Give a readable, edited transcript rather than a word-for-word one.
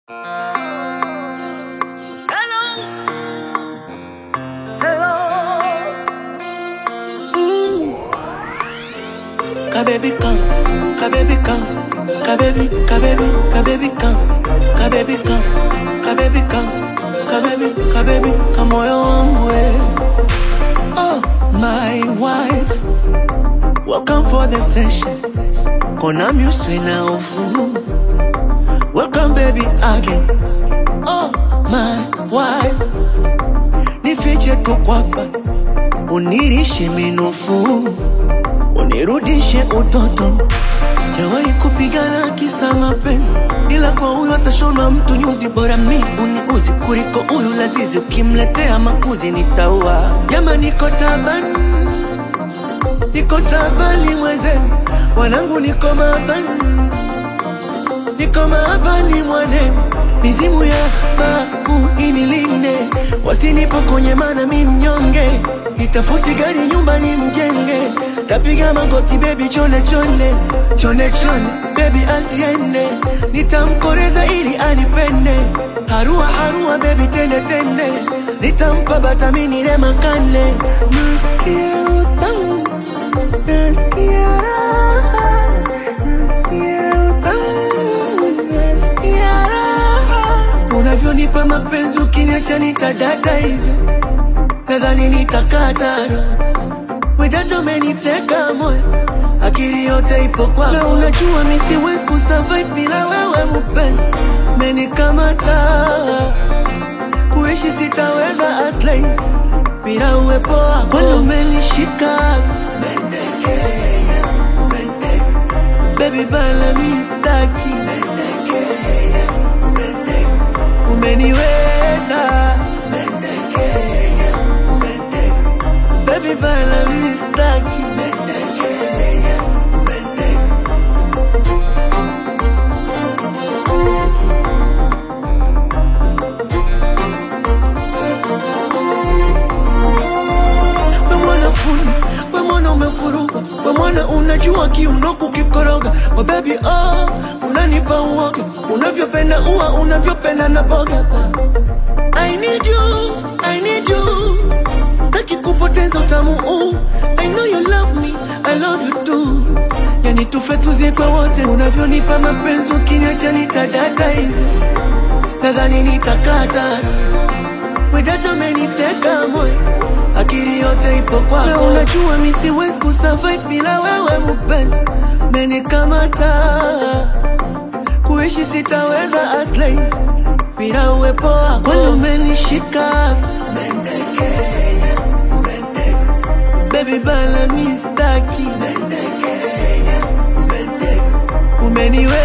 Kababy come, kababy come, kababy, kababy, kababy come, kababy come, kababy come, kababy, kababy, kamoyo wangu we. Oh, my wife, welcome for the session. Kona muswe na ufu. Welcome baby again. Oh, my wife, nifiche tu kwapa, unirishe minofu, unirudishe utoto. Sijawahi kupigana kisa mapenzi, ila kwa huyo atashona mtu nyuzi. Bora mi uniuzi kuliko huyu lazizi, ukimletea makuzi nitaua. Jama niko tabani mwezenu, wanangu niko maabani mwanenu. Mizimu ya babu inilinde, wasinipokonye mana mi mnyonge. Nitafusi gari nyumbani mjenge, tapiga magoti baby chone chone, chone chone baby asiende. Nitamkoreza ili anipende, harua harua baby tende tende. Nitampa batamini rema kane. Nasikia utamu, nasikia raha, nasikia utamu, nasikia raha. Unavyonipa mapenzi ukiniacha nitadata hivyo, nadhani nitakataro. Wedato meniteka moyo, akili yote ipo kwako. Na unajua mi siwezi kusurvive bila wewe mpenzi. Menikamata, kuishi sitaweza aslay bila uwepo wako. Kwani umenishika, mentekea, menteke. Baby bala mi staki, mentekea, menteke. Umeniweza, mentekea, menteke. Baby bala mi staki, mentekea, menteke. Wemwana funi, wemwana umefuruka, wemwana unajua kiuno kukikoroga. Mababy oh, unanipa uoga, unavyopenda ua, unavyopenda na boga. I need you, sitaki kupoteza utamu huu. I know you love me, I love you too. Yani tufe tuzie kwa wote, unavyonipa mapenzi ukiniacha nitadata hivyo, nadhani nitakata. Wedato meniteka moyo, akili yote ipo kwako. Na unajua mi siwezi kusurvive bila wewe mpenzi. Menikamata, kuishi sitaweza aslay bila uwepo wako. Kwani umenishika, mentekea, menteke. Baby bala mi staki, mentekea, menteke. Umeniwe